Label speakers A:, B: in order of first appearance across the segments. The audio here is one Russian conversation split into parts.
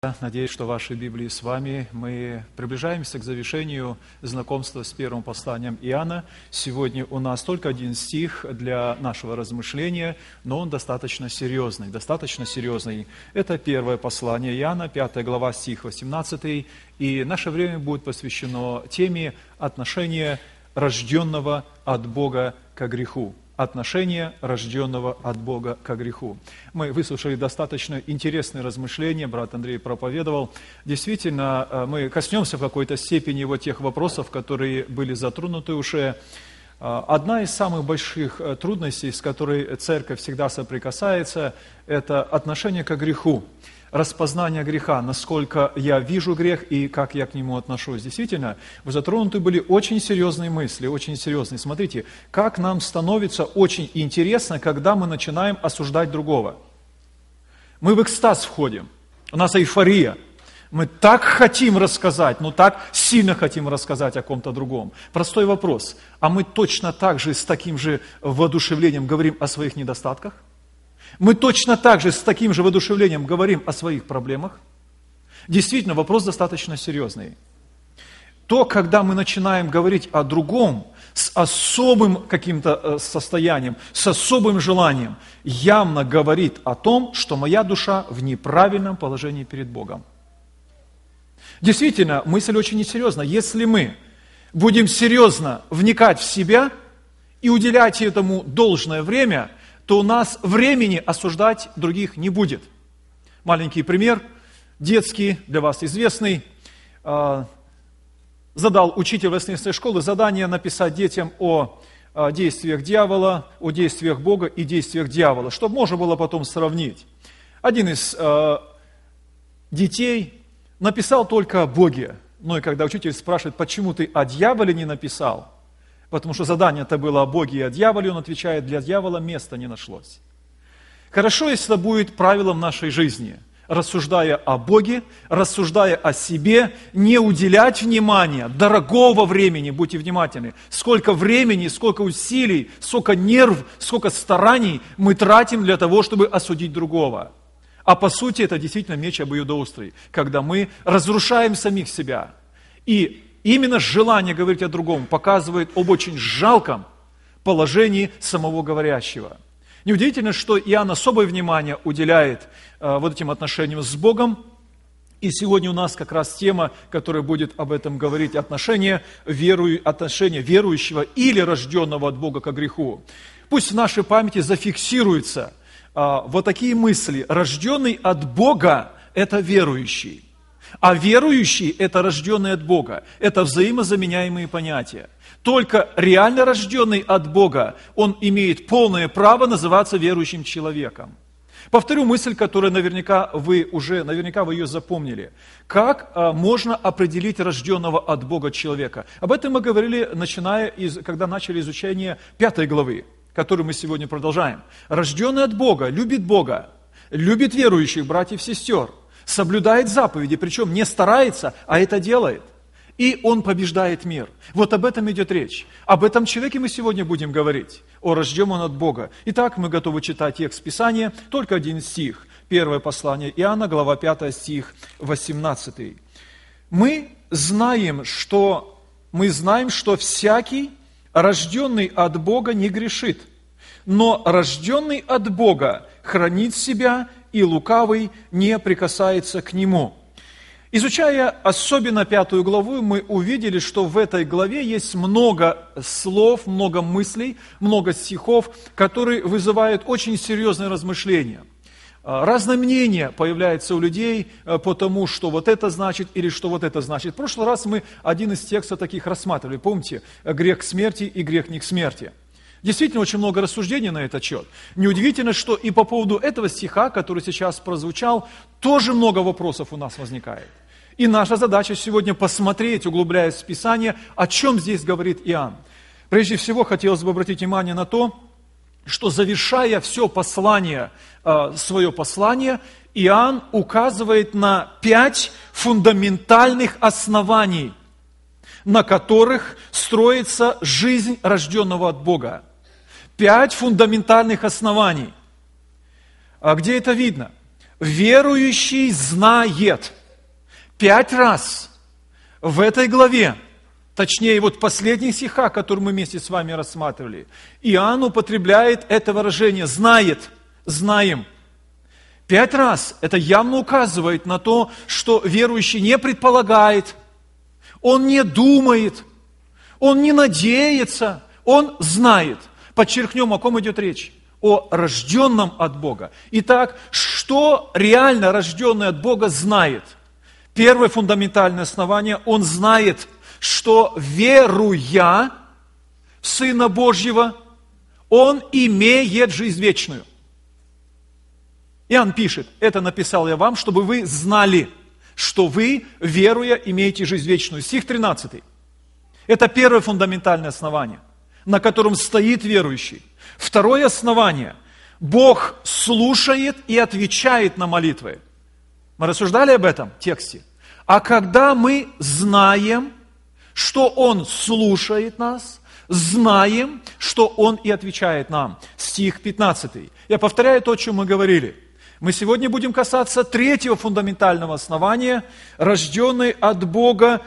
A: Надеюсь, что ваши Библии с вами. Мы приближаемся к завершению знакомства с первым посланием Иоанна. Сегодня у нас только один стих для нашего размышления, но он достаточно серьезный. Это первое послание Иоанна, 5 глава, стих 18. И наше время будет посвящено теме отношения рожденного от Бога к греху. Отношение рожденного от Бога к греху. Мы выслушали достаточно интересные размышления, брат Андрей проповедовал. Действительно, мы коснемся в какой-то степени вот тех вопросов, которые были затронуты уже. Одна из самых больших трудностей, с которой церковь всегда соприкасается, это отношение к греху. Распознание греха, насколько я вижу грех и как я к нему отношусь. Действительно, затронуты были очень серьезные мысли, очень серьезные. Смотрите, как нам становится очень интересно, когда мы начинаем осуждать другого. Мы в экстаз входим, у нас эйфория. Мы так хотим рассказать, так сильно хотим рассказать о ком-то другом. Простой вопрос, а мы точно так же с таким же воодушевлением говорим о своих недостатках? Мы точно так же с таким же воодушевлением говорим о своих проблемах. Действительно, вопрос достаточно серьезный. То, когда мы начинаем говорить о другом с особым каким-то состоянием, с особым желанием, явно говорит о том, что моя душа в неправильном положении перед Богом. Действительно, мысль очень несерьезна. Если мы будем серьезно вникать в себя и уделять этому должное время, то у нас времени осуждать других не будет. Маленький пример, детский, для вас известный. Задал учитель воскресной школы задание написать детям о действиях дьявола, о действиях Бога и действиях дьявола, чтобы можно было потом сравнить. Один из детей написал только о Боге. Ну и когда учитель спрашивает, почему ты о дьяволе не написал, потому что задание-то было о Боге и о дьяволе, он отвечает, для дьявола места не нашлось. Хорошо, если это будет правилом нашей жизни, рассуждая о Боге, рассуждая о себе, не уделять внимания, дорогого времени, будьте внимательны, сколько времени, сколько усилий, сколько нерв, сколько стараний мы тратим для того, чтобы осудить другого. А по сути это действительно меч обоюдоострый, когда мы разрушаем самих себя. И именно желание говорить о другом показывает об очень жалком положении самого говорящего. Неудивительно, что Иоанн особое внимание уделяет вот этим отношениям с Богом. И сегодня у нас как раз тема, которая будет об этом говорить, отношение верующего или рожденного от Бога к греху. Пусть в нашей памяти зафиксируются вот такие мысли. Рожденный от Бога – это верующий. А верующий – это рожденный от Бога. Это взаимозаменяемые понятия. Только реально рожденный от Бога, он имеет полное право называться верующим человеком. Повторю мысль, которую наверняка вы ее запомнили. Как можно определить рожденного от Бога человека? Об этом мы говорили, когда начали изучение 5 главы, которую мы сегодня продолжаем. Рожденный от Бога, любит верующих братьев и сестер. Соблюдает заповеди, причем не старается, а это делает. И он побеждает мир. Вот об этом идет речь. Об этом человеке мы сегодня будем говорить, о рожденном от Бога. Итак, мы готовы читать текст Писания, только один стих. Первое послание Иоанна, глава 5, стих 18. Мы знаем, что всякий, рожденный от Бога, не грешит, но рожденный от Бога хранит себя, и лукавый не прикасается к нему. Изучая особенно 5 главу, мы увидели, что в этой главе есть много слов, много мыслей, много стихов, которые вызывают очень серьезные размышления. Разное мнение появляется у людей по тому, что вот это значит или что вот это значит. В прошлый раз мы один из текстов таких рассматривали, помните, грех к смерти и грех не к смерти. Действительно, очень много рассуждений на этот счет. Неудивительно, что и по поводу этого стиха, который сейчас прозвучал, тоже много вопросов у нас возникает. И наша задача сегодня посмотреть, углубляясь в Писание, о чем здесь говорит Иоанн. Прежде всего, хотелось бы обратить внимание на то, что завершая все свое послание, Иоанн указывает на 5 фундаментальных оснований, на которых строится жизнь рожденного от Бога. 5 фундаментальных оснований. А где это видно? верующий знает. 5 раз в этой главе, точнее, вот в последних стихах, которые мы вместе с вами рассматривали, Иоанн употребляет это выражение «знает», «знаем». 5 раз это явно указывает на то, что верующий не предполагает, он не думает, он не надеется, он знает. Подчеркнем, о ком идет речь. О рожденном от Бога. Итак, что реально рожденный от Бога знает? Первое фундаментальное основание, он знает, что веруя в Сына Божьего, он имеет жизнь вечную. Иоанн пишет, это написал я вам, чтобы вы знали, что вы, веруя, имеете жизнь вечную. Стих 13. Это первое фундаментальное основание, на котором стоит верующий. Второе основание. Бог слушает и отвечает на молитвы. Мы рассуждали об этом тексте. А когда мы знаем, что Он слушает нас, знаем, что Он и отвечает нам. Стих 15. Я повторяю то, о чем мы говорили. Мы сегодня будем касаться третьего фундаментального основания. Рожденный от Бога,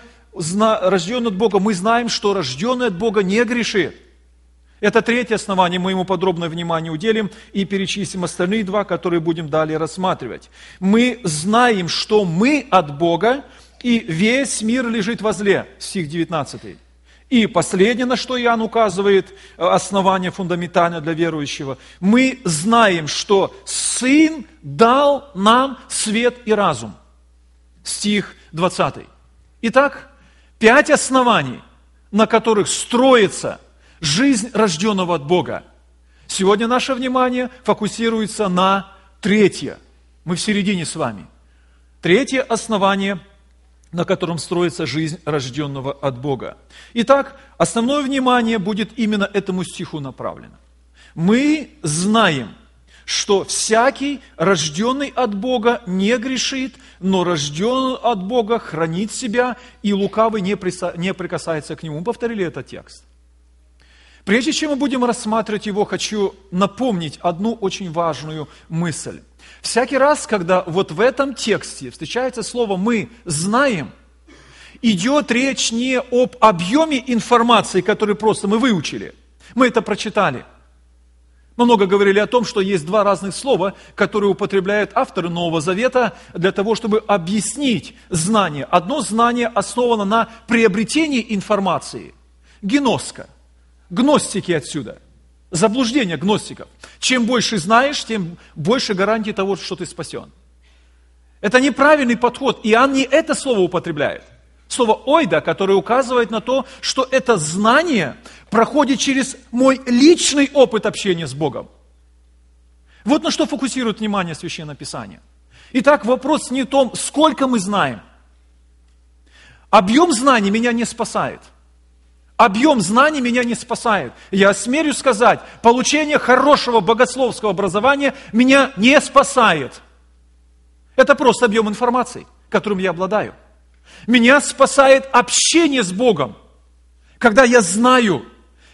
A: мы знаем, что рожденный от Бога не грешит. Это третье основание, мы ему подробное внимание уделим и перечислим остальные два, которые будем далее рассматривать. Мы знаем, что мы от Бога, и весь мир лежит возле, стих 19. И последнее, на что Иоанн указывает, основание фундаментальное для верующего, мы знаем, что Сын дал нам свет и разум, стих 20. Итак, 5 оснований, на которых строится жизнь рожденного от Бога. Сегодня наше внимание фокусируется на третье. Мы в середине с вами. Третье основание, на котором строится жизнь рожденного от Бога. Итак, основное внимание будет именно этому стиху направлено. Мы знаем, что всякий, рожденный от Бога, не грешит, но рожденный от Бога хранит себя, и лукавый не прикасается к нему. Мы повторили этот текст. Прежде чем мы будем рассматривать его, хочу напомнить одну очень важную мысль. Всякий раз, когда вот в этом тексте встречается слово «мы знаем», идет речь не об объеме информации, которую просто мы выучили. Мы это прочитали. Мы много говорили о том, что есть 2 разных слова, которые употребляют авторы Нового Завета для того, чтобы объяснить знание. Одно знание основано на приобретении информации. Гноска. Гностики отсюда. Заблуждение гностиков. Чем больше знаешь, тем больше гарантии того, что ты спасен. Это неправильный подход. Иоанн не это слово употребляет. Слово «ойда», которое указывает на то, что это знание проходит через мой личный опыт общения с Богом. Вот на что фокусирует внимание Священное Писание. Итак, вопрос не в том, сколько мы знаем. Объем знаний меня не спасает. Объем знаний меня не спасает. Я осмелюсь сказать, получение хорошего богословского образования меня не спасает. Это просто объем информации, которым я обладаю. Меня спасает общение с Богом. Когда я знаю,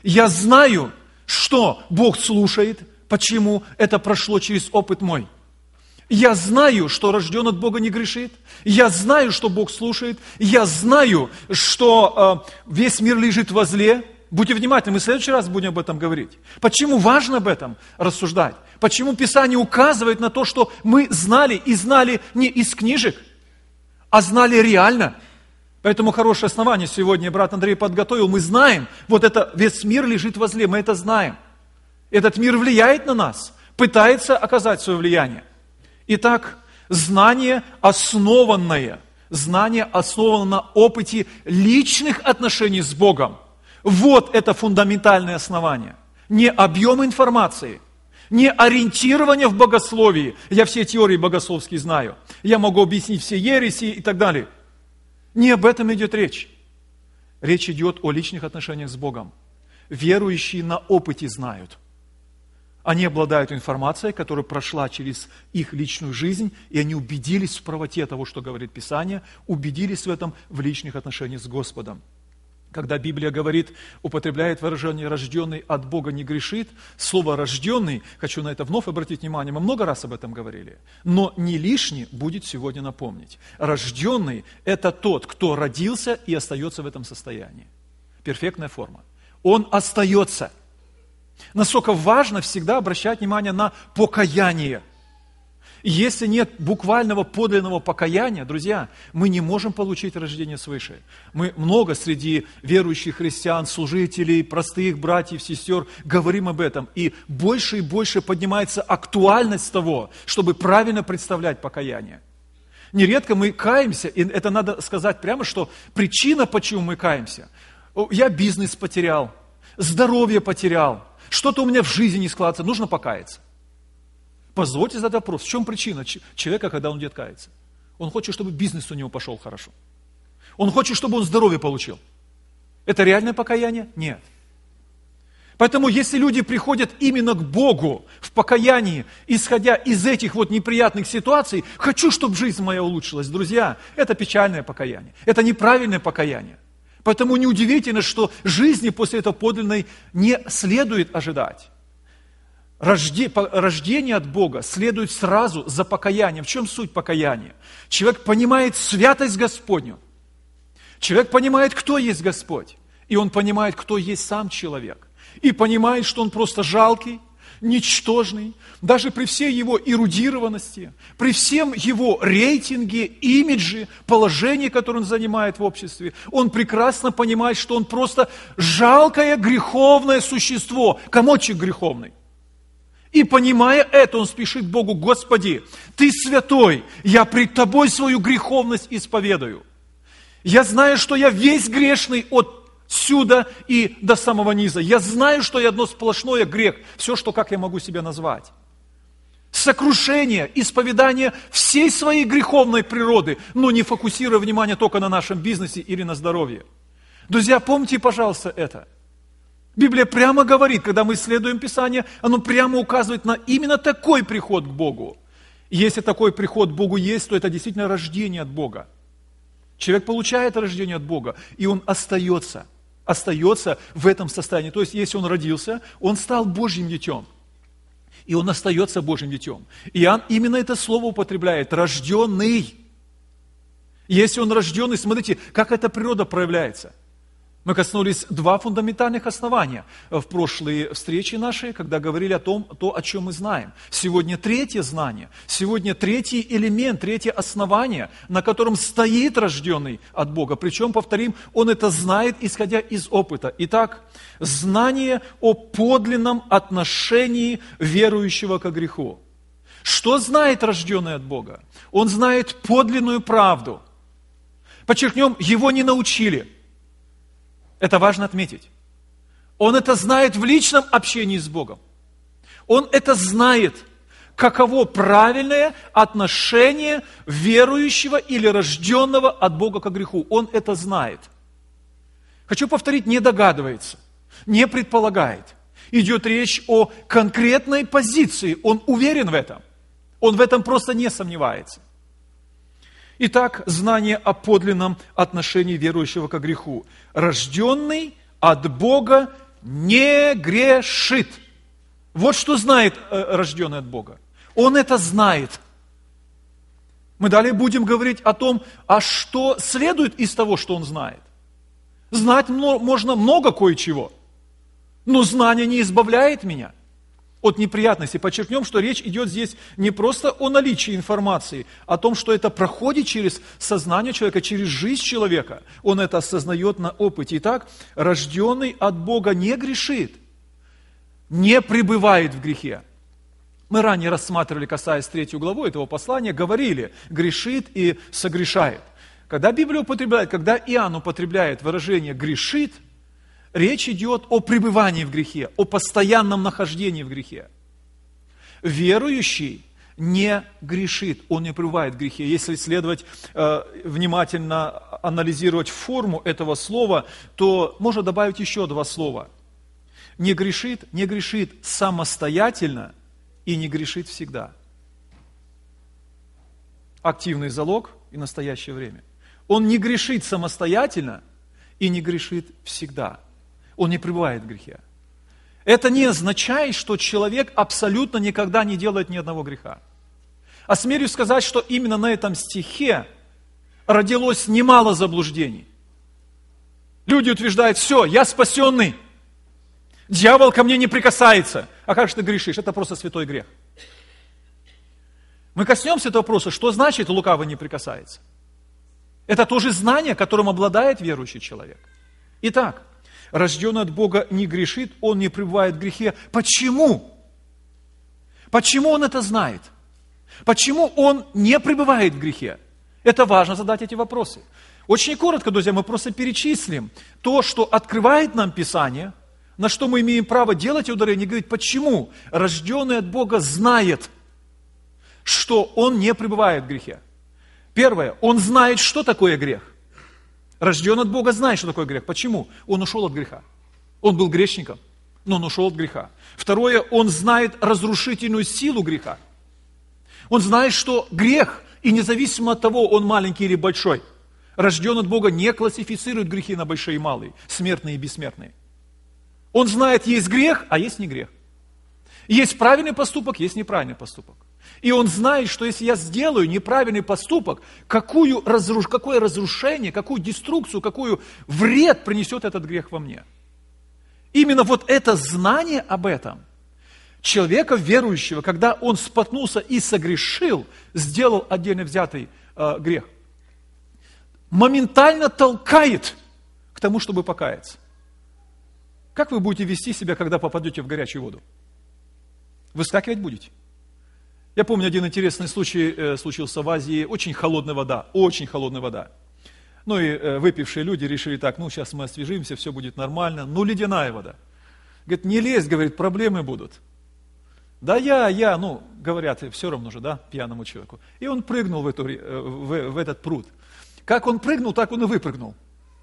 A: что Бог слушает, почему это прошло через опыт мой. Я знаю, что рожден от Бога не грешит. Я знаю, что Бог слушает. Я знаю, что весь мир лежит возле. Будьте внимательны, мы в следующий раз будем об этом говорить. Почему важно об этом рассуждать? Почему Писание указывает на то, что мы знали, и знали не из книжек, а знали реально. Поэтому хорошее основание сегодня брат Андрей подготовил. Мы знаем, вот это весь мир лежит возле, мы это знаем. Этот мир влияет на нас, пытается оказать свое влияние. Итак, знание основано на опыте личных отношений с Богом. Вот это фундаментальное основание. Не объем информации, не ориентирование в богословии. Я все теории богословские знаю. Я могу объяснить все ереси и так далее. Не об этом идет речь. Речь идет о личных отношениях с Богом. Верующие на опыте знают. Они обладают информацией, которая прошла через их личную жизнь, и они убедились в правоте того, что говорит Писание, убедились в этом в личных отношениях с Господом. Когда Библия говорит, употребляет выражение «рожденный от Бога не грешит», слово «рожденный», хочу на это вновь обратить внимание, мы много раз об этом говорили, но не лишне будет сегодня напомнить. Рожденный – это тот, кто родился и остается в этом состоянии. Перфектная форма. Он остается. Насколько важно всегда обращать внимание на покаяние. Если нет буквального подлинного покаяния, друзья, мы не можем получить рождение свыше. Мы много среди верующих христиан, служителей, простых братьев, сестер говорим об этом. И больше поднимается актуальность того, чтобы правильно представлять покаяние. Нередко мы каемся, и это надо сказать прямо, что причина, почему мы каемся. Я бизнес потерял, здоровье потерял, что-то у меня в жизни не складывается, нужно покаяться. Позвольте задать вопрос, в чем причина человека, когда он идет каяться? Он хочет, чтобы бизнес у него пошел хорошо. Он хочет, чтобы он здоровье получил. Это реальное покаяние? Нет. Поэтому, если люди приходят именно к Богу в покаянии, исходя из этих вот неприятных ситуаций, хочу, чтобы жизнь моя улучшилась, друзья, это печальное покаяние, это неправильное покаяние. Поэтому неудивительно, что жизни после этого подлинной не следует ожидать. Рождение от Бога следует сразу за покаянием. В чем суть покаяния? Человек понимает святость Господню. Человек понимает, кто есть Господь. И он понимает, кто есть сам человек. И понимает, что он просто жалкий, ничтожный. Даже при всей его эрудированности, при всем его рейтинге, имидже, положении, которое он занимает в обществе, он прекрасно понимает, что он просто жалкое греховное существо, комочек греховный. И понимая это, он спешит к Богу: Господи, Ты святой, я пред Тобой свою греховность исповедаю. Я знаю, что я весь грешный от сюда и до самого низа. Я знаю, что я одно сплошное грех, все, что как я могу себя назвать. Сокрушение, исповедание всей своей греховной природы, но не фокусируя внимание только на нашем бизнесе или на здоровье. Друзья, помните, пожалуйста, это. Библия прямо говорит, когда мы исследуем Писание, оно прямо указывает на именно такой приход к Богу. И если такой приход к Богу есть, то это действительно рождение от Бога. Человек получает рождение от Бога, и он остается в этом состоянии. То есть, если он родился, он стал Божьим детем. И он остается Божьим детем. Иоанн именно это слово употребляет: рожденный. Если он рожденный, смотрите, как эта природа проявляется. Мы коснулись два фундаментальных основания в прошлые встречи наши, когда говорили о чем мы знаем. Сегодня третье знание, сегодня третий элемент, третье основание, на котором стоит рожденный от Бога. Причем, повторим, он это знает, исходя из опыта. Итак, знание о подлинном отношении верующего к греху. Что знает рожденный от Бога? Он знает подлинную правду. Подчеркнем, его не научили. Это важно отметить. Он это знает в личном общении с Богом. Он это знает, каково правильное отношение верующего или рожденного от Бога к греху. Он это знает. Хочу повторить, не догадывается, не предполагает. Идет речь о конкретной позиции. Он уверен в этом. Он в этом просто не сомневается. Итак, знание о подлинном отношении верующего к греху. Рожденный от Бога не грешит. Вот что знает рожденный от Бога. Он это знает. Мы далее будем говорить о том, а что следует из того, что он знает. Знать можно много кое-чего, но знание не избавляет меня от неприятностей. Подчеркнем, что речь идет здесь не просто о наличии информации, о том, что это проходит через сознание человека, через жизнь человека. Он это осознает на опыте. Итак, рожденный от Бога не грешит, не пребывает в грехе. Мы ранее рассматривали, касаясь 3 главы этого послания, говорили: грешит и согрешает. Когда Библия употребляет, когда Иоанн употребляет выражение «грешит», речь идет о пребывании в грехе, о постоянном нахождении в грехе. Верующий не грешит, он не пребывает в грехе. Если следовать, внимательно анализировать форму этого слова, то можно добавить еще 2 слова. Не грешит самостоятельно и не грешит всегда. Активный залог и настоящее время. Он не грешит самостоятельно и не грешит всегда. Он не пребывает в грехе. Это не означает, что человек абсолютно никогда не делает ни одного греха. Осмелюсь сказать, что именно на этом стихе родилось немало заблуждений. Люди утверждают: все, я спасенный, дьявол ко мне не прикасается. А как же ты грешишь? Это просто святой грех. Мы коснемся этого вопроса, что значит лукавый не прикасается. Это тоже знание, которым обладает верующий человек. Итак, рожденный от Бога не грешит, он не пребывает в грехе. Почему? Почему он это знает? Почему он не пребывает в грехе? Это важно задать эти вопросы. Очень коротко, друзья, мы просто перечислим то, что открывает нам Писание, на что мы имеем право делать ударение, и говорить, почему рожденный от Бога знает, что он не пребывает в грехе. Первое, он знает, что такое грех. Рожденный от Бога знает, что такое грех. Почему? Он ушел от греха. Он был грешником, но он ушел от греха. Второе, он знает разрушительную силу греха. Он знает, что грех, и независимо от того, он маленький или большой, рожденный от Бога не классифицирует грехи на большие и малые, смертные и бессмертные. Он знает, есть грех, а есть не грех. Есть правильный поступок, есть неправильный поступок. И он знает, что если я сделаю неправильный поступок, какое разрушение, какую деструкцию, какой вред принесет этот грех во мне. Именно вот это знание об этом человека верующего, когда он споткнулся и согрешил, сделал отдельно взятый грех, моментально толкает к тому, чтобы покаяться. Как вы будете вести себя, когда попадете в горячую воду? Выскакивать будете? Я помню, один интересный случай случился в Азии. Очень холодная вода, очень холодная вода. Ну и выпившие люди решили так, сейчас мы освежимся, все будет нормально. Ледяная вода. Говорит, не лезь, говорит, проблемы будут. Да говорят, все равно же, пьяному человеку. И он прыгнул в этот пруд. Как он прыгнул, так он и выпрыгнул.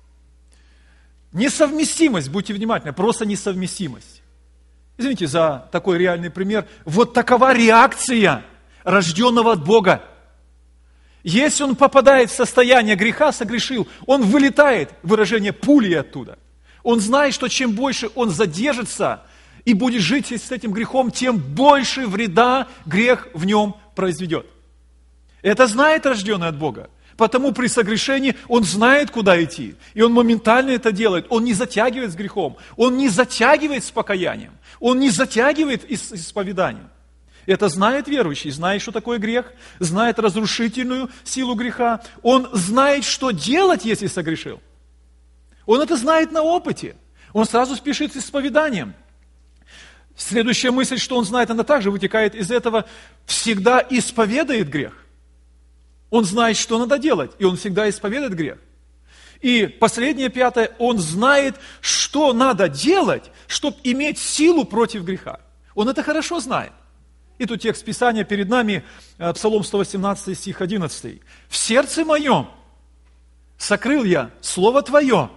A: Несовместимость, будьте внимательны, просто несовместимость. Извините за такой реальный пример. Вот такова реакция рожденного от Бога. Если он попадает в состояние греха, согрешил, он вылетает, выражение пули оттуда. Он знает, что чем больше он задержится и будет жить с этим грехом, тем больше вреда грех в нем произведет. Это знает рожденный от Бога. Потому при согрешении он знает, куда идти. И он моментально это делает. Он не затягивает с грехом. Он не затягивает с покаянием. Он не затягивает с исповеданием. Это знает верующий, знает, что такое грех, знает разрушительную силу греха. Он знает, что делать, если согрешил. Он это знает на опыте. Он сразу спешит с исповеданием. Следующая мысль, что он знает, она также вытекает из этого, всегда исповедает грех. Он знает, что надо делать, и он всегда исповедует грех. И последнее, пятое, он знает, что надо делать, чтобы иметь силу против греха. Он это хорошо знает. И тут текст Писания перед нами, Псалом 118, стих 11. «В сердце моем сокрыл я Слово Твое».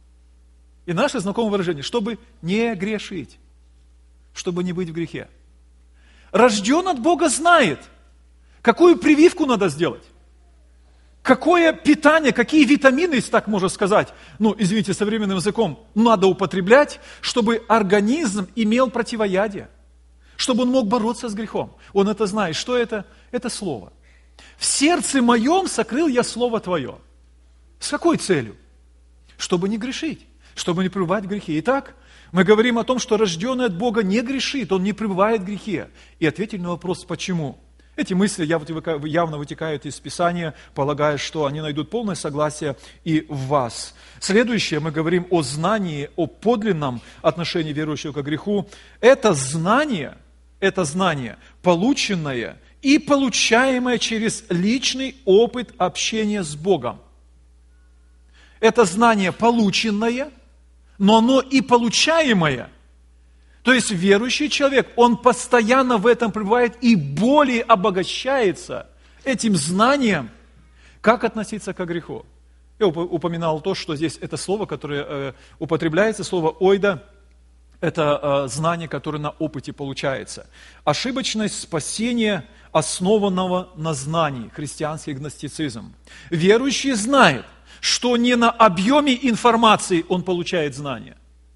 A: И наше знакомое выражение, чтобы не грешить, чтобы не быть в грехе. Рожден от Бога знает, какую прививку надо сделать. Какое питание, какие витамины, если так можно сказать, извините, современным языком, надо употреблять, чтобы организм имел противоядие, чтобы он мог бороться с грехом. Он это знает. Что это? Это Слово. В сердце моем сокрыл я Слово Твое. С какой целью? Чтобы не грешить, чтобы не пребывать в грехе. Итак, мы говорим о том, что рожденный от Бога не грешит, он не пребывает в грехе. И ответили на вопрос, почему? Эти мысли явно вытекают из Писания, полагая, что они найдут полное согласие и в вас. Следующее, мы говорим о знании, о подлинном отношении верующего к греху. Это знание, полученное и получаемое через личный опыт общения с Богом. Это знание полученное, но оно и получаемое. То есть верующий человек, он постоянно в этом пребывает и более обогащается этим знанием, как относиться к греху. Я упоминал то, что здесь это слово, которое употребляется, слово «ойда», это знание, которое на опыте получается. Ошибочность спасения, основанного на знании, христианский гностицизм. Верующий знает, что не на объеме информации он получает знания.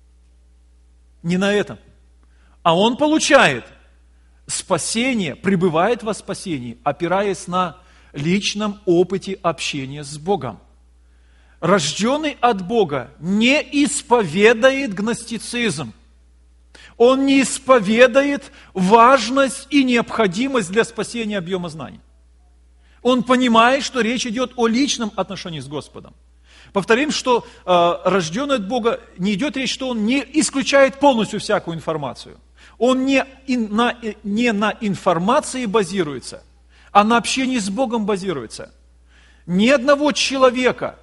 A: Не на этом. А он получает спасение, пребывает во спасении, опираясь на личном опыте общения с Богом. Рожденный от Бога не исповедует гностицизм. Он не исповедует важность и необходимость для спасения объема знаний. Он понимает, что речь идет о личном отношении с Господом. Повторим, что рожденный от Бога, не идет речь, что он не исключает полностью всякую информацию. Он не на информации базируется, а на общении с Богом базируется. Ни одного человека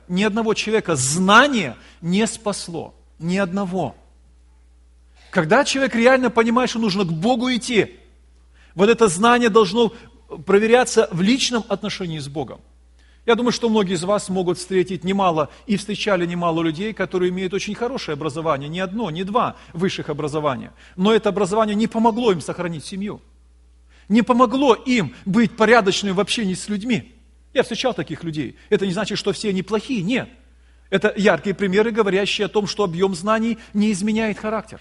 A: знание не спасло. Ни одного. Когда человек реально понимает, что нужно к Богу идти, вот это знание должно проверяться в личном отношении с Богом. Я думаю, что многие из вас могут встретить немало, и встречали немало людей, которые имеют очень хорошее образование, не одно, не два высших образования. Но это образование не помогло им сохранить семью. Не помогло им быть порядочными в общении с людьми. Я встречал таких людей. Это не значит, что все они плохие, нет. Это яркие примеры, говорящие о том, что объем знаний не изменяет характер.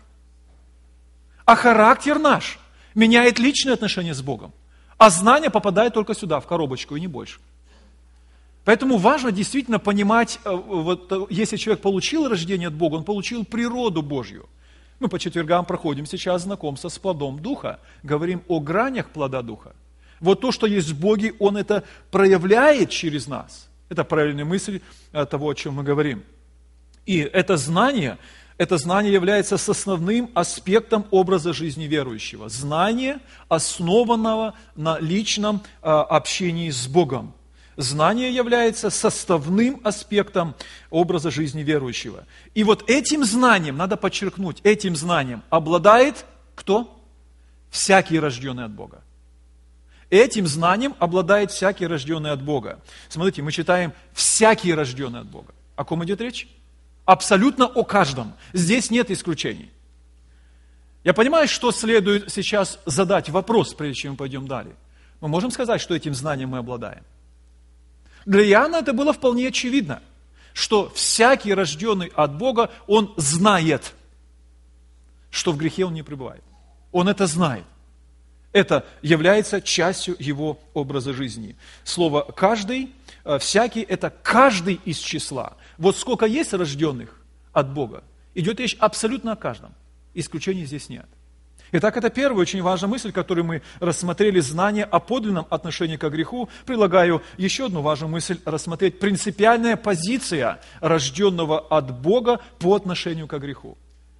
A: А характер наш меняет личные отношения с Богом. А знания попадают только сюда, в коробочку, и не больше. Поэтому важно действительно понимать, вот, если человек получил рождение от Бога, он получил природу Божью. Мы по четвергам проходим сейчас знакомство с плодом Духа, говорим о гранях плода Духа. Вот то, что есть в Боге, Он это проявляет через нас. Это правильная мысль того, о чем мы говорим. И это знание является основным аспектом образа жизни верующего. Знание, основанного на личном общении с Богом. Знание является составным аспектом образа жизни верующего. И вот этим знанием, надо подчеркнуть, этим знанием обладает кто? Всякий рожденный от Бога. Этим знанием обладает всякий рожденный от Бога. Смотрите, мы читаем «всякий рожденный от Бога». О ком идет речь? Абсолютно о каждом. Здесь нет исключений. Я понимаю, что следует сейчас задать вопрос, прежде чем мы пойдем далее. Мы можем сказать, что этим знанием мы обладаем. Для Иоанна это было вполне очевидно, что всякий рожденный от Бога, он знает, что в грехе он не пребывает. Он это знает. Это является частью его образа жизни. Слово «каждый», «всякий» – это каждый из числа. Вот сколько есть рожденных от Бога, идет речь абсолютно о каждом. Исключений здесь нет. Итак, это первая очень важная мысль, которую мы рассмотрели, знание о подлинном отношении к греху. Предлагаю еще одну важную мысль рассмотреть: принципиальная позиция рожденного от Бога по отношению к греху.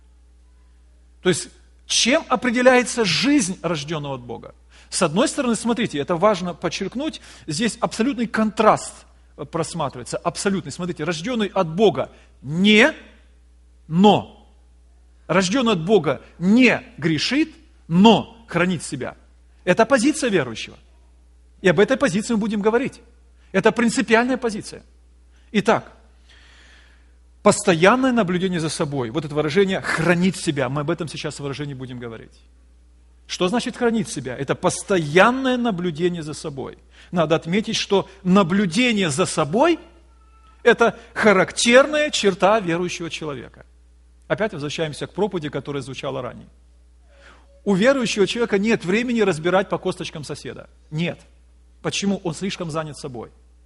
A: То есть, чем определяется жизнь рожденного от Бога? С одной стороны, смотрите, это важно подчеркнуть, здесь абсолютный контраст просматривается, абсолютный. Смотрите, рожденный от Бога не, но. Рожденный от Бога не грешит, но хранит себя. Это позиция верующего. И об этой позиции мы будем говорить. Это принципиальная позиция. Итак, постоянное наблюдение за собой. Вот это выражение «хранить себя». Мы об этом сейчас выражении будем говорить. Что значит хранить себя? Это постоянное наблюдение за собой. Надо отметить, что наблюдение за собой – это характерная черта верующего человека. Опять возвращаемся к проповеди, которая звучала ранее. У верующего человека нет времени разбирать по косточкам соседа. Нет. Почему? Он слишком занят собой.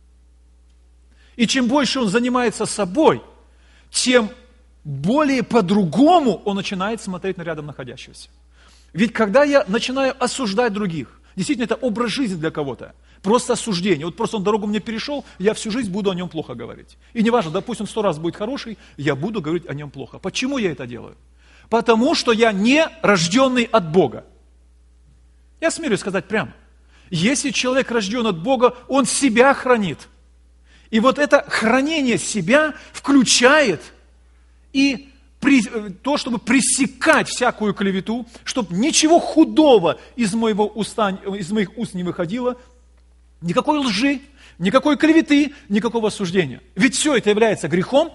A: И чем больше он занимается собой, тем более по-другому он начинает смотреть на рядом находящегося. Ведь когда я начинаю осуждать других, действительно это образ жизни для кого-то, просто осуждение. Вот просто он дорогу мне перешел, я всю жизнь буду о нем плохо говорить. И неважно, допустим, 100 раз будет хороший, я буду говорить о нем плохо. Почему я это делаю? Потому что я не рожденный от Бога. Я смею сказать прямо. Если человек рожден от Бога, он себя хранит. И вот это хранение себя включает и то, чтобы пресекать всякую клевету, чтобы ничего худого из моих уст не выходило, никакой лжи, никакой клеветы, никакого осуждения. Ведь все это является грехом.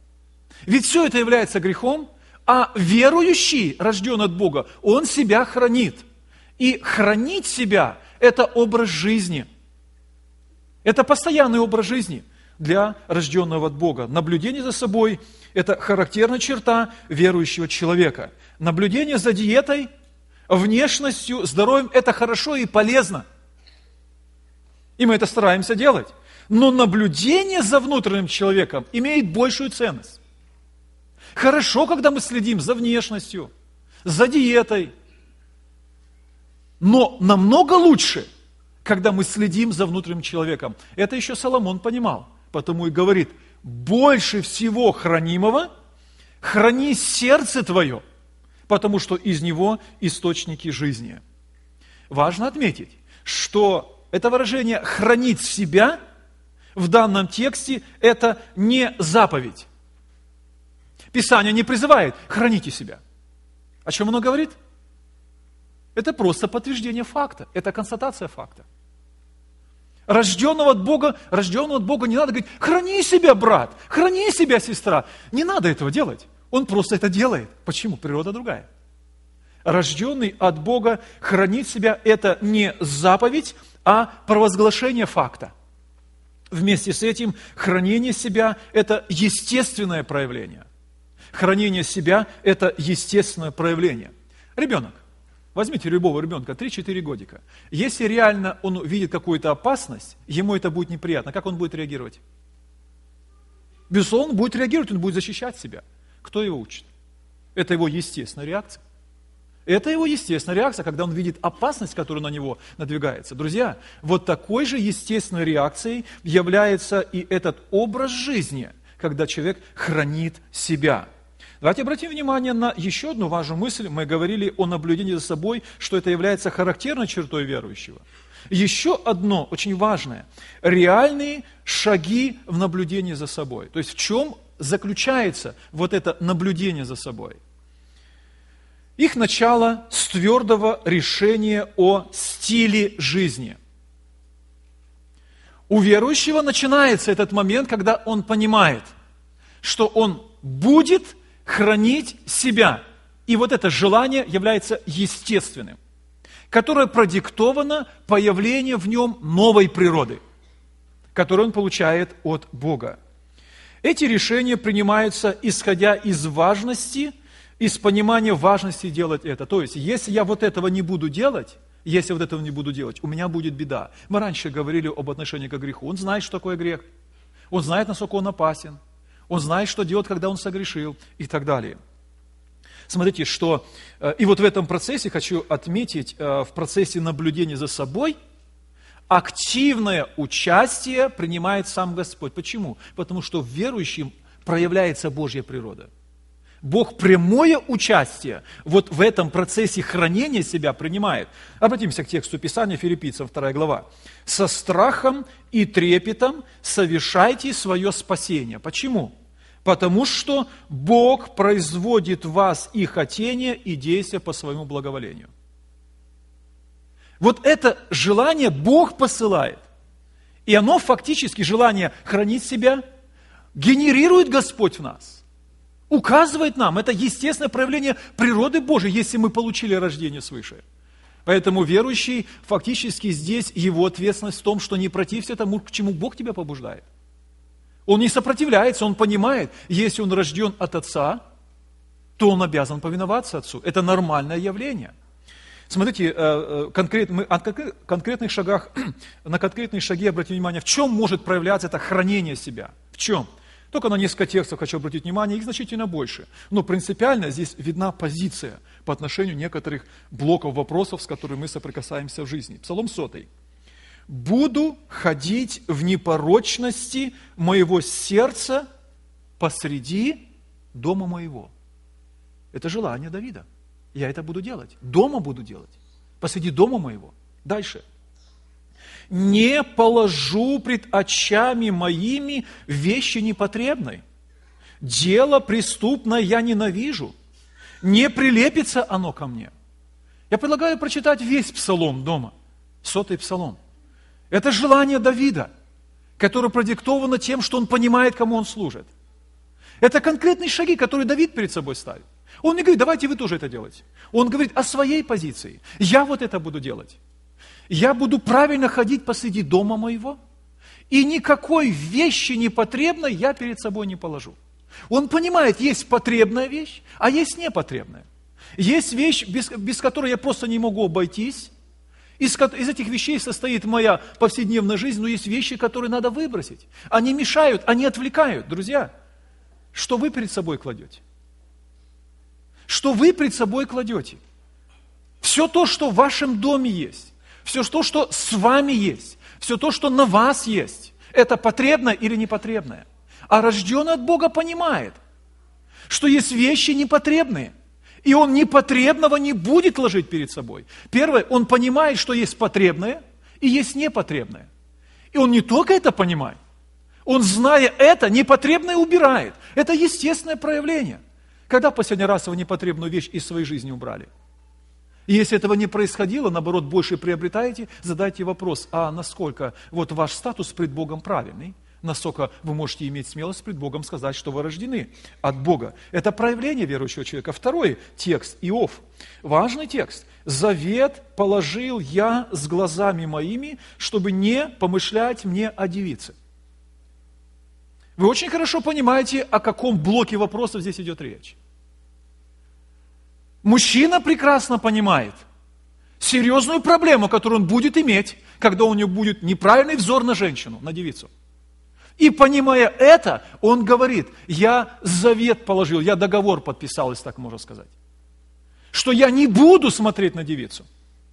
A: А верующий, рожденный от Бога, он себя хранит. И хранить себя – это образ жизни. Это постоянный образ жизни. для рожденного от Бога. Наблюдение за собой – это характерная черта верующего человека. Наблюдение за диетой, внешностью, здоровьем – это хорошо и полезно. И мы это стараемся делать. Но наблюдение за внутренним человеком имеет большую ценность. Хорошо, когда мы следим за внешностью, за диетой. Но намного лучше, когда мы следим за внутренним человеком. Это еще Соломон понимал. Потому и говорит, больше всего хранимого храни сердце твое, потому что из него источники жизни. Важно отметить, что это выражение «хранить себя» в данном тексте – это не заповедь. Писание не призывает «храните себя». О чем оно говорит? Это просто подтверждение факта, это констатация факта. Рожденного от Бога не надо говорить «храни себя, брат, храни себя, сестра». Не надо этого делать. Он просто это делает. Почему? Природа другая. Рожденный от Бога хранить себя – это не заповедь, а провозглашение факта. Вместе с этим хранение себя – это естественное проявление. Хранение себя – это естественное проявление. Ребенок. Возьмите любого ребенка, 3-4 годика. Если реально он видит какую-то опасность, ему это будет неприятно. Как он будет реагировать? Безусловно, он будет реагировать, он будет защищать себя. Кто его учит? Это его естественная реакция. Это его естественная реакция, когда он видит опасность, которая на него надвигается. Друзья, вот такой же естественной реакцией является и этот образ жизни, когда человек хранит себя. Давайте обратим внимание на еще одну важную мысль. Мы говорили о наблюдении за собой, что это является характерной чертой верующего. Еще одно очень важное. Реальные шаги в наблюдении за собой. То есть в чем заключается вот это наблюдение за собой? Их начало с твердого решения о стиле жизни. У верующего начинается этот момент, когда он понимает, что он будет хранить себя. И вот это желание является естественным, которое продиктовано появлением в нем новой природы, которую он получает от Бога. Эти решения принимаются, исходя из важности, из понимания важности делать это. То есть, если я вот этого не буду делать, у меня будет беда. Мы раньше говорили об отношении к греху. Он знает, что такое грех. Он знает, насколько он опасен. Он знает, что делать, когда он согрешил, и так далее. Смотрите, что... И вот в этом процессе, хочу отметить, в процессе наблюдения за собой, активное участие принимает сам Господь. Почему? Потому что в верующем проявляется Божья природа. Бог прямое участие вот в этом процессе хранения себя принимает. Обратимся к тексту Писания, Филиппийцам, 2 глава. «Со страхом и трепетом совершайте свое спасение». Почему? Потому что Бог производит в вас и хотение, и действия по своему благоволению. Вот это желание Бог посылает. И оно фактически, желание хранить себя, генерирует Господь в нас. Указывает нам, это естественное проявление природы Божией, если мы получили рождение свыше. Поэтому верующий, фактически здесь его ответственность в том, что не протився тому, к чему Бог тебя побуждает. Он не сопротивляется, он понимает, если он рожден от Отца, то он обязан повиноваться Отцу. Это нормальное явление. Смотрите, на конкретных шаги обратите внимание, в чем может проявляться это хранение себя. В чем? Только на несколько текстов хочу обратить внимание, их значительно больше. Но принципиально здесь видна позиция по отношению некоторых блоков вопросов, с которыми мы соприкасаемся в жизни. Псалом 100. «Буду ходить в непорочности моего сердца посреди дома моего». Это желание Давида. Я это буду делать. Дома буду делать. Посреди дома моего. Дальше. «Не положу пред очами моими вещи непотребной. Дело преступное я ненавижу. Не прилепится оно ко мне». Я предлагаю прочитать весь псалом дома. 100-й псалом. Это желание Давида, которое продиктовано тем, что он понимает, кому он служит. Это конкретные шаги, которые Давид перед собой ставит. Он не говорит, давайте вы тоже это делаете. Он говорит о своей позиции. Я вот это буду делать. Я буду правильно ходить посреди дома моего, и никакой вещи непотребной я перед собой не положу. Он понимает, есть потребная вещь, а есть непотребная. Есть вещь, без которой я просто не могу обойтись. Из этих вещей состоит моя повседневная жизнь, но есть вещи, которые надо выбросить. Они мешают, они отвлекают. Друзья, что вы перед собой кладете? Что вы перед собой кладете? Все то, что в вашем доме есть, все то, что с вами есть, все то, что на вас есть, это потребное или непотребное. А рожденный от Бога понимает, что есть вещи непотребные, и он непотребного не будет ложить перед собой. Первое, он понимает, что есть потребное и есть непотребное. И он не только это понимает, он, зная это, непотребное убирает. Это естественное проявление. Когда в последний раз вы непотребную вещь из своей жизни убрали? И если этого не происходило, наоборот, больше приобретаете, задайте вопрос, а насколько вот ваш статус пред Богом правильный? Насколько вы можете иметь смелость пред Богом сказать, что вы рождены от Бога. Это проявление верующего человека. Второй текст, Иов. Важный текст. «Завет положил я с глазами моими, чтобы не помышлять мне о девице». Вы очень хорошо понимаете, о каком блоке вопросов здесь идет речь. Мужчина прекрасно понимает серьезную проблему, которую он будет иметь, когда у него будет неправильный взор на женщину, на девицу. И понимая это, он говорит, я завет положил, я договор подписал, если так можно сказать, что я не буду смотреть на девицу.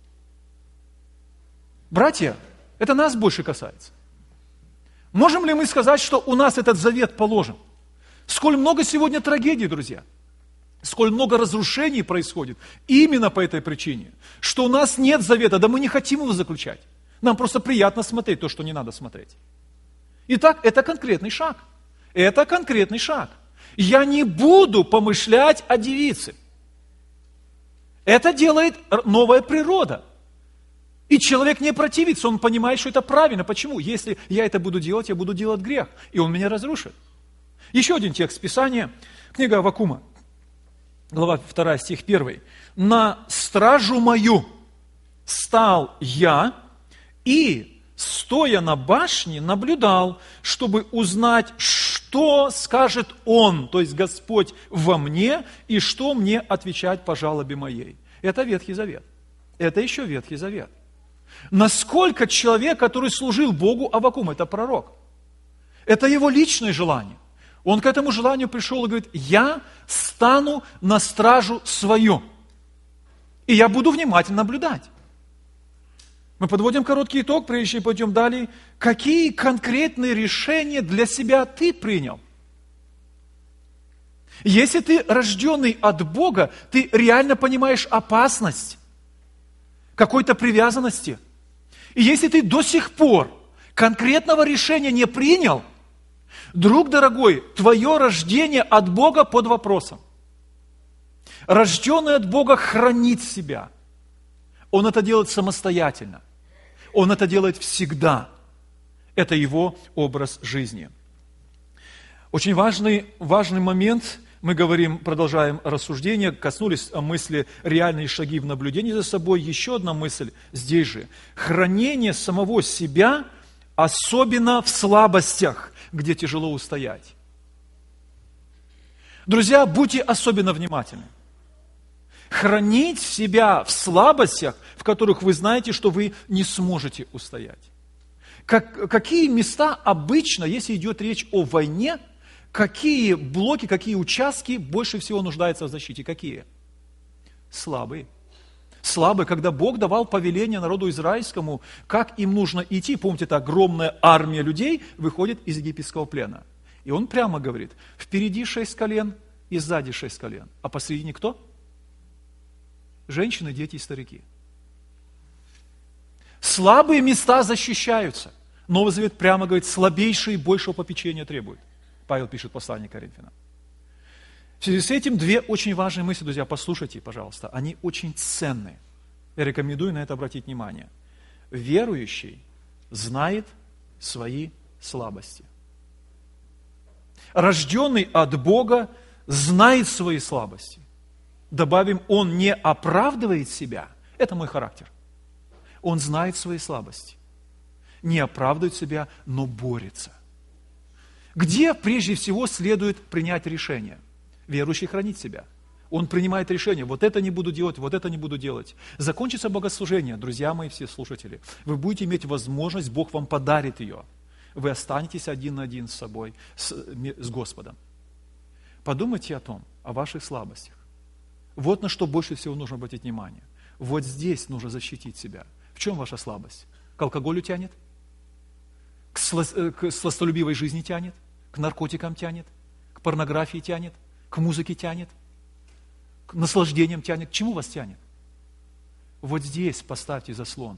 A: Братья, это нас больше касается. Можем ли мы сказать, что у нас этот завет положен? Сколь много сегодня трагедий, друзья, сколь много разрушений происходит именно по этой причине, что у нас нет завета, да мы не хотим его заключать. Нам просто приятно смотреть то, что не надо смотреть. Итак, это конкретный шаг. Это конкретный шаг. Я не буду помышлять о девице. Это делает новая природа. И человек не противится, он понимает, что это правильно. Почему? Если я это буду делать, я буду делать грех, и он меня разрушит. Еще один текст Писания, книга Аввакума, глава 2, стих 1. «На стражу мою стал я, и, стоя на башне, наблюдал, чтобы узнать, что скажет Он, то есть Господь, во мне, и что мне отвечать по жалобе моей». Это Ветхий Завет. Это еще Ветхий Завет. Насколько человек, который служил Богу, Аввакум, это пророк. Это его личное желание. Он к этому желанию пришел и говорит, я стану на стражу свою. И я буду внимательно наблюдать. Мы подводим короткий итог, прежде чем пойдем далее. Какие конкретные решения для себя ты принял? Если ты рожденный от Бога, ты реально понимаешь опасность какой-то привязанности. И если ты до сих пор конкретного решения не принял, друг дорогой, твое рождение от Бога под вопросом. Рожденный от Бога хранит себя. Он это делает самостоятельно. Он это делает всегда. Это его образ жизни. Очень важный момент. Мы говорим, продолжаем рассуждение, коснулись мысли реальные шаги в наблюдении за собой. Еще одна мысль здесь же. Хранение самого себя, особенно в слабостях, где тяжело устоять. Друзья, будьте особенно внимательны. Хранить себя в слабостях, в которых вы знаете, что вы не сможете устоять. Какие места обычно, если идет речь о войне, какие блоки, какие участки больше всего нуждаются в защите? Какие? Слабые. Слабые, когда Бог давал повеление народу израильскому, как им нужно идти. Помните, это огромная армия людей выходит из египетского плена. И он прямо говорит, впереди 6 колен и сзади 6 колен. А посередине кто? Женщины, дети и старики. Слабые места защищаются. Новый Завет прямо говорит, слабейшие большего попечения требуют. Павел пишет послание Коринфянам. В связи с этим две очень важные мысли, друзья, послушайте, пожалуйста. Они очень ценные. Я рекомендую на это обратить внимание. Верующий знает свои слабости. Рожденный от Бога знает свои слабости. Добавим, он не оправдывает себя. Это мой характер. Он знает свои слабости. не оправдывает себя, но борется. Где прежде всего следует принять решение? Верующий хранит себя. Он принимает решение, вот это не буду делать, вот это не буду делать. Закончится богослужение, друзья мои, все слушатели. Вы будете иметь возможность, Бог вам подарит ее. Вы останетесь один на один с собой, с Господом. Подумайте о том, о ваших слабостях. Вот на что больше всего нужно обратить внимание. Вот здесь нужно защитить себя. В чем ваша слабость? К алкоголю тянет? К сластолюбивой жизни тянет? К наркотикам тянет? К порнографии тянет? К музыке тянет? К наслаждениям тянет? К чему вас тянет? Вот здесь поставьте заслон.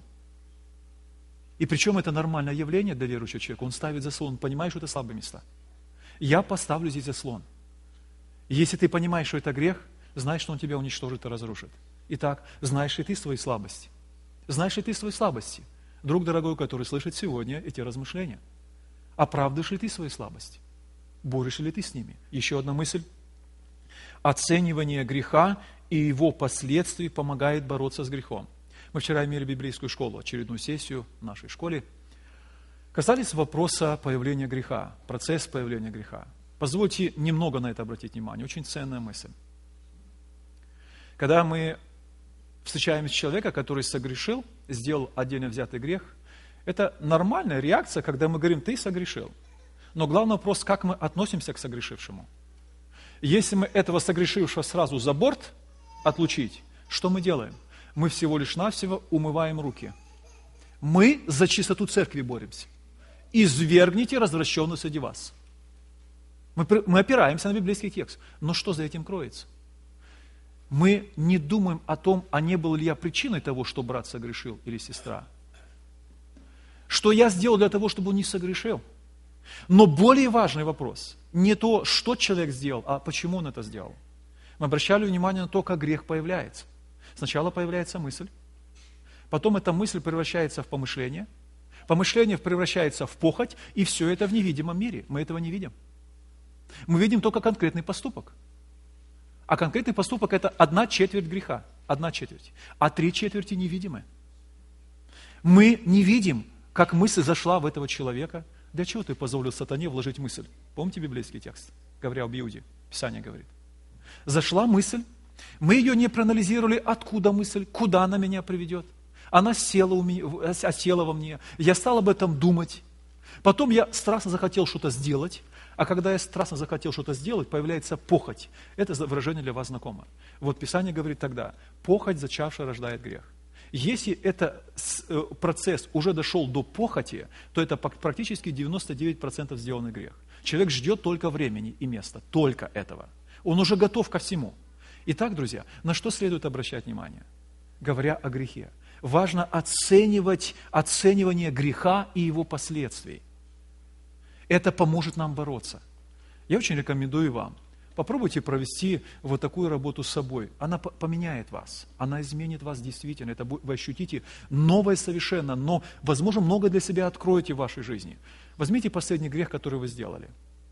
A: И причем это нормальное явление для верующего человека. Он ставит заслон, понимаешь, что это слабые места. Я поставлю здесь заслон. Если ты понимаешь, что это грех, знай, что он тебя уничтожит и разрушит. Итак, знаешь ли ты свои слабости? Знаешь ли ты свои слабости? Друг дорогой, который слышит сегодня эти размышления. Оправдываешь ли ты свои слабости? Борешься ли ты с ними? Еще одна мысль. Оценивание греха и его последствий помогает бороться с грехом. Мы вчера имели библейскую школу, очередную сессию в нашей школе. Касались вопроса появления греха, процесс появления греха. Позвольте немного на это обратить внимание. Очень ценная мысль. Когда мы встречаем человека, который согрешил, сделал отдельно взятый грех, это нормальная реакция, когда мы говорим, ты согрешил. Но главный вопрос, как мы относимся к согрешившему. Если мы этого согрешившего сразу за борт отлучить, что мы делаем? Мы всего лишь навсего умываем руки. Мы за чистоту церкви боремся. Извергните развращенную среди вас. Мы опираемся на библейский текст. Но что за этим кроется? Мы не думаем о том, а не был ли я причиной того, что брат согрешил или сестра. Что я сделал для того, чтобы он не согрешил. Но более важный вопрос, не то, что человек сделал, а почему он это сделал. Мы обращали внимание на то, как грех появляется. Сначала появляется мысль, потом эта мысль превращается в помышление превращается в похоть, и все это в невидимом мире. Мы этого не видим. Мы видим только конкретный поступок. А конкретный поступок – это 1/4 греха, 1/4. А 3/4 невидимы. Мы не видим, как мысль зашла в этого человека. Для чего ты позволил сатане вложить мысль? Помните библейский текст, говоря об Иуде? Писание говорит. Зашла мысль, мы ее не проанализировали, откуда мысль, куда она меня приведет. Она осела во мне, я стал об этом думать. Потом я страстно захотел что-то сделать, а когда я страстно захотел что-то сделать, появляется похоть. Это выражение для вас знакомо. Вот Писание говорит тогда, похоть, зачавшая, рождает грех. Если этот процесс уже дошел до похоти, то это практически 99% сделанный грех. Человек ждет только времени и места, только этого. Он уже готов ко всему. Итак, друзья, на что следует обращать внимание? Говоря о грехе. Важно оценивание греха и его последствий. Это поможет нам бороться. Я очень рекомендую вам. Попробуйте провести вот такую работу с собой. Она поменяет вас. Она изменит вас действительно. Это вы ощутите новое совершенно, но, возможно, многое для себя откроете в вашей жизни. Возьмите последний грех, который вы сделали.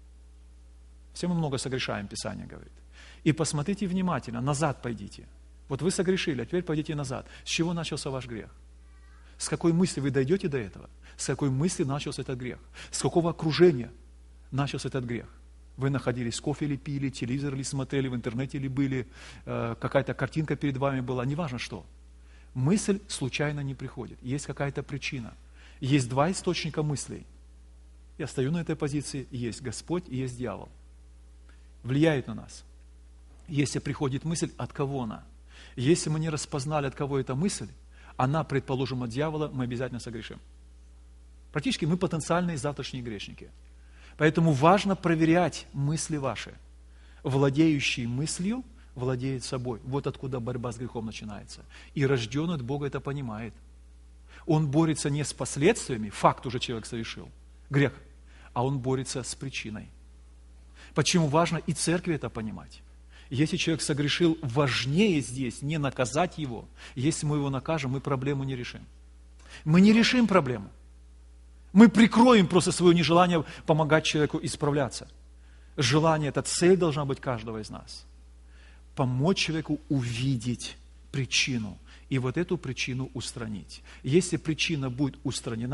A: Все мы много согрешаем, Писание говорит. И посмотрите внимательно, назад пойдите. Вот вы согрешили, а теперь пойдите назад. С чего начался ваш грех? С какой мысли вы дойдете до этого? С какой мысли начался этот грех? С какого окружения начался этот грех? Вы находились, кофе ли пили, телевизор ли смотрели, в интернете ли были, какая-то картинка перед вами была, неважно что. Мысль случайно не приходит, есть какая-то причина. Есть два источника мыслей. Я стою на этой позиции, есть Господь и есть дьявол. Влияет на нас. Если приходит мысль, от кого она? Если мы не распознали, от кого эта мысль, она, предположим, от дьявола, мы обязательно согрешим. Практически мы потенциальные завтрашние грешники. Поэтому важно проверять мысли ваши. Владеющий мыслью владеет собой. Вот откуда борьба с грехом начинается. И рожденный от Бога это понимает. Он борется не с последствиями, факт уже человек совершил, грех, а он борется с причиной. Почему важно и церкви это понимать? Если человек согрешил, важнее здесь не наказать его. Если мы его накажем, мы проблему не решим. Мы не решим проблему. Мы прикроем просто свое нежелание помогать человеку исправляться. Желание, эта цель должна быть каждого из нас. Помочь человеку увидеть причину и вот эту причину устранить. Если причина будет устранена,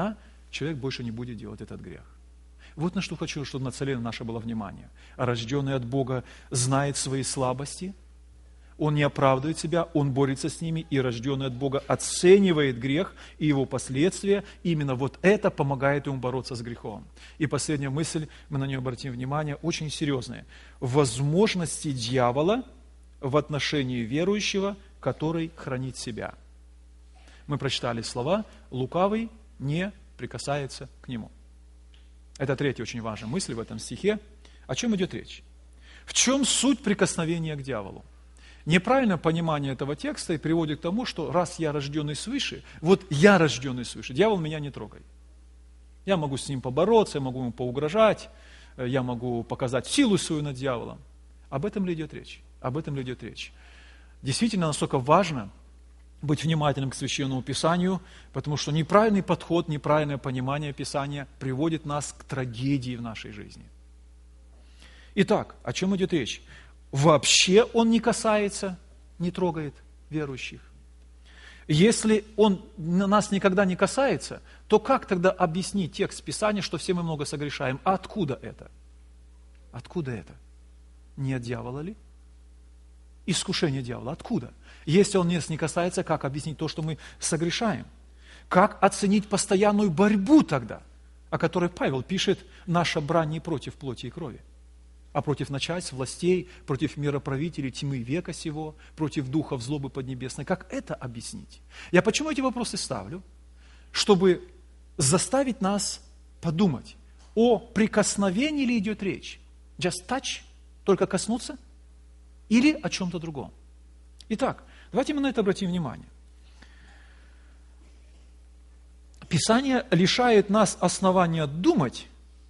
A: человек больше не будет делать этот грех. Вот на что хочу, чтобы нацелено наше было внимание. Рожденный от Бога знает свои слабости, он не оправдывает себя, он борется с ними, и рожденный от Бога оценивает грех и его последствия. Именно вот это помогает ему бороться с грехом. И последняя мысль, мы на нее обратим внимание, очень серьезная. Возможности дьявола в отношении верующего, который хранит себя. Мы прочитали слова: лукавый не прикасается к нему. Это третья очень важная мысль в этом стихе. О чем идет речь? В чем суть прикосновения к дьяволу? Неправильное понимание этого текста и приводит к тому, что раз я рожденный свыше, вот я рожденный свыше, дьявол меня не трогай. Я могу с ним побороться, я могу ему поугрожать, я могу показать силу свою над дьяволом. Об этом ли идет речь? Об этом ли идет речь? Действительно, настолько важно быть внимательным к Священному Писанию, потому что неправильный подход, неправильное понимание Писания приводит нас к трагедии в нашей жизни. Итак, о чем идет речь? Вообще он не касается, не трогает верующих. Если он нас никогда не касается, то как тогда объяснить текст Писания, что все мы много согрешаем? А откуда это? Откуда это? Не от дьявола ли? Искушение дьявола. Откуда? Если он нас не касается, как объяснить то, что мы согрешаем? Как оценить постоянную борьбу тогда, о которой Павел пишет: наша брань не против плоти и крови, а против начальств, властей, против мироправителей тьмы века сего, против духов злобы поднебесной. Как это объяснить? Я почему эти вопросы ставлю? Чтобы заставить нас подумать, о прикосновении ли идет речь? Just touch? Только коснуться? Или о чем-то другом? Итак, давайте мы на это обратим внимание. Писание лишает нас основания думать,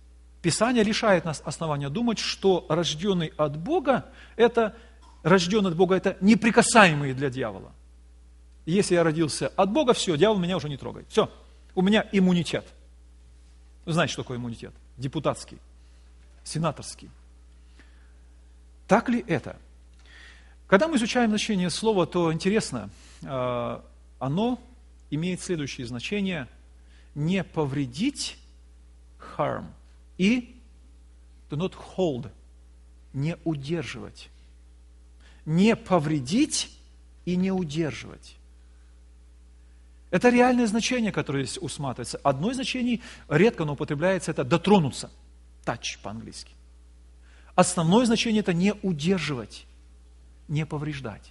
A: что рожденный от Бога, это неприкасаемые для дьявола. Если я родился от Бога, все, дьявол меня уже не трогает. Все, у меня иммунитет. Вы знаете, что такое иммунитет? Депутатский, сенаторский. Так ли это? Когда мы изучаем значение слова, то интересно, оно имеет следующее значение: не повредить, harm, и do not hold, не удерживать. Не повредить и не удерживать. Это реальное значение, которое здесь усматривается. Одно из значений, редко оно употребляется, это дотронуться, touch по-английски. Основное значение – это не удерживать, не повреждать.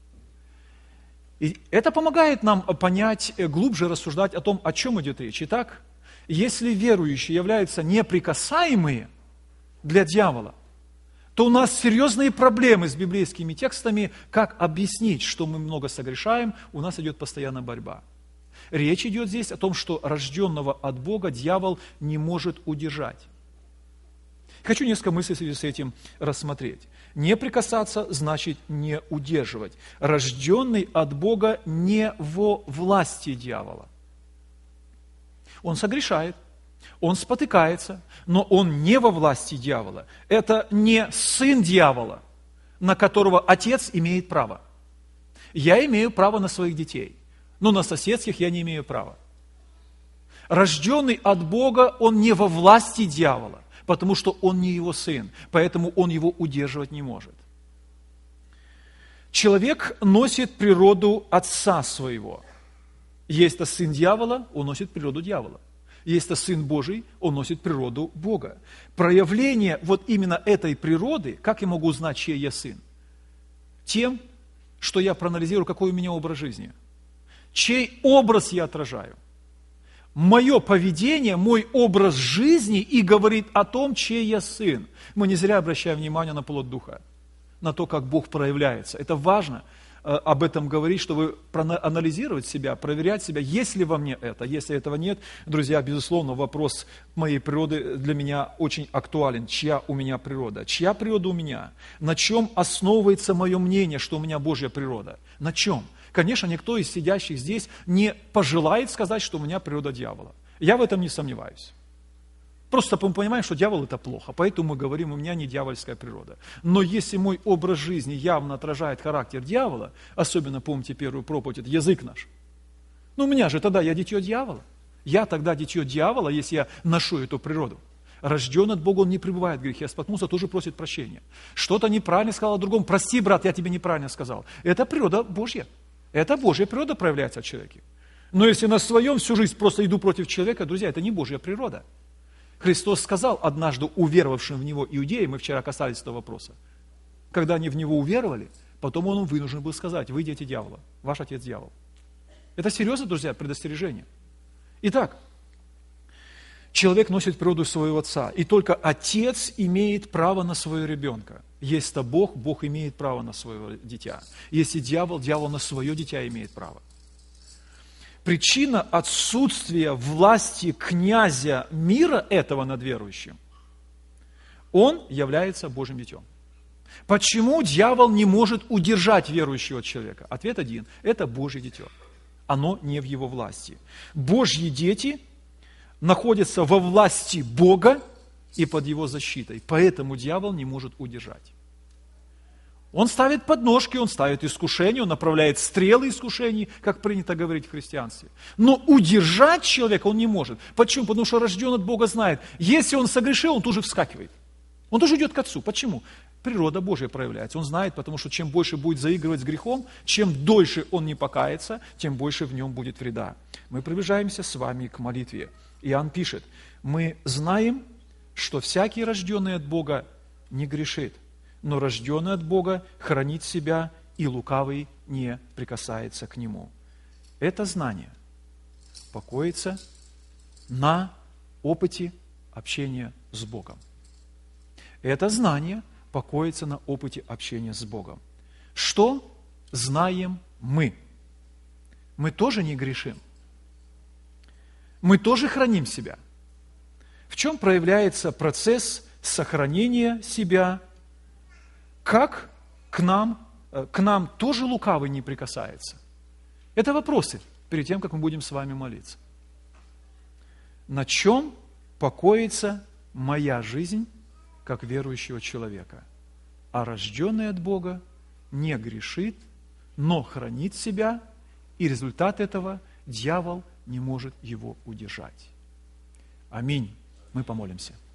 A: И это помогает нам понять, глубже рассуждать о том, о чем идет речь. Итак, если верующие являются неприкасаемые для дьявола, то у нас серьезные проблемы с библейскими текстами, как объяснить, что мы много согрешаем, у нас идет постоянная борьба. Речь идет здесь о том, что рожденного от Бога дьявол не может удержать. Хочу несколько мыслей в связи с этим рассмотреть. Не прикасаться значит не удерживать. Рожденный от Бога не во власти дьявола. Он согрешает, он спотыкается, но он не во власти дьявола. Это не сын дьявола, на которого отец имеет право. Я имею право на своих детей, но на соседских я не имею права. Рожденный от Бога, он не во власти дьявола, потому что он не его сын, поэтому он его удерживать не может. Человек носит природу отца своего. Есть это сын дьявола, он носит природу дьявола. Есть это сын Божий, он носит природу Бога. Проявление вот именно этой природы, как я могу узнать, чей я сын? Тем, что я проанализирую, какой у меня образ жизни. Чей образ я отражаю. Мое поведение, мой образ жизни и говорит о том, чей я сын. Мы не зря обращаем внимание на плод Духа, на то, как Бог проявляется. Это важно об этом говорить, чтобы проанализировать себя, проверять себя, есть ли во мне это. Если этого нет, друзья, безусловно, вопрос моей природы для меня очень актуален. Чья у меня природа? Чья природа у меня? На чем основывается мое мнение, что у меня Божья природа? На чем? Конечно, никто из сидящих здесь не пожелает сказать, что у меня природа дьявола. Я в этом не сомневаюсь. Просто мы понимаем, что дьявол – это плохо, поэтому мы говорим, у меня не дьявольская природа. Но если мой образ жизни явно отражает характер дьявола, особенно, помните первую проповедь, это язык наш, у меня же тогда я дитё дьявола. Я тогда дитё дьявола, если я ношу эту природу. Рожден от Бога, он не пребывает в грехе. Я споткнулся, тоже просит прощения. Что-то неправильно сказал о другом. Прости, брат, я тебе неправильно сказал. Это природа Божья. Это Божья природа проявляется в человеке. Но если на своем всю жизнь просто иду против человека, друзья, это не Божья природа. Христос сказал однажды уверовавшим в Него иудеям, мы вчера касались этого вопроса, когда они в Него уверовали, потом Он вынужден был сказать: вы дети дьявола, ваш отец дьявол. Это серьезно, друзья, предостережение. Итак, человек носит природу своего отца, и только отец имеет право на своего ребенка. Если Бог, Бог имеет право на своего дитя. Если дьявол, дьявол на свое дитя имеет право. Причина отсутствия власти князя мира этого над верующим, он является Божьим детем. Почему дьявол не может удержать верующего человека? Ответ один – это Божье дитё. Оно не в его власти. Божьи дети находятся во власти Бога и под его защитой. Поэтому дьявол не может удержать. Он ставит подножки, он ставит искушения, он направляет стрелы искушений, как принято говорить в христианстве. Но удержать человека он не может. Почему? Потому что рожден от Бога знает, если он согрешил, он тут же вскакивает. Он тоже идет к Отцу. Почему? Природа Божья проявляется. Он знает, потому что чем больше будет заигрывать с грехом, чем дольше он не покается, тем больше в нем будет вреда. Мы приближаемся с вами к молитве. Иоанн пишет: мы знаем, что всякий, рожденный от Бога, не грешит, но рожденный от Бога хранит себя, и лукавый не прикасается к нему. Это знание покоится на опыте общения с Богом. Это знание покоится на опыте общения с Богом. Что знаем мы? Мы тоже не грешим. Мы тоже храним себя. В чем проявляется процесс сохранения себя? Как к нам тоже лукавый не прикасается? Это вопросы перед тем, как мы будем с вами молиться. На чем покоится моя жизнь как верующего человека? А рожденный от Бога не грешит, но хранит себя, и результат этого – дьявол не может его удержать. Аминь. Мы помолимся.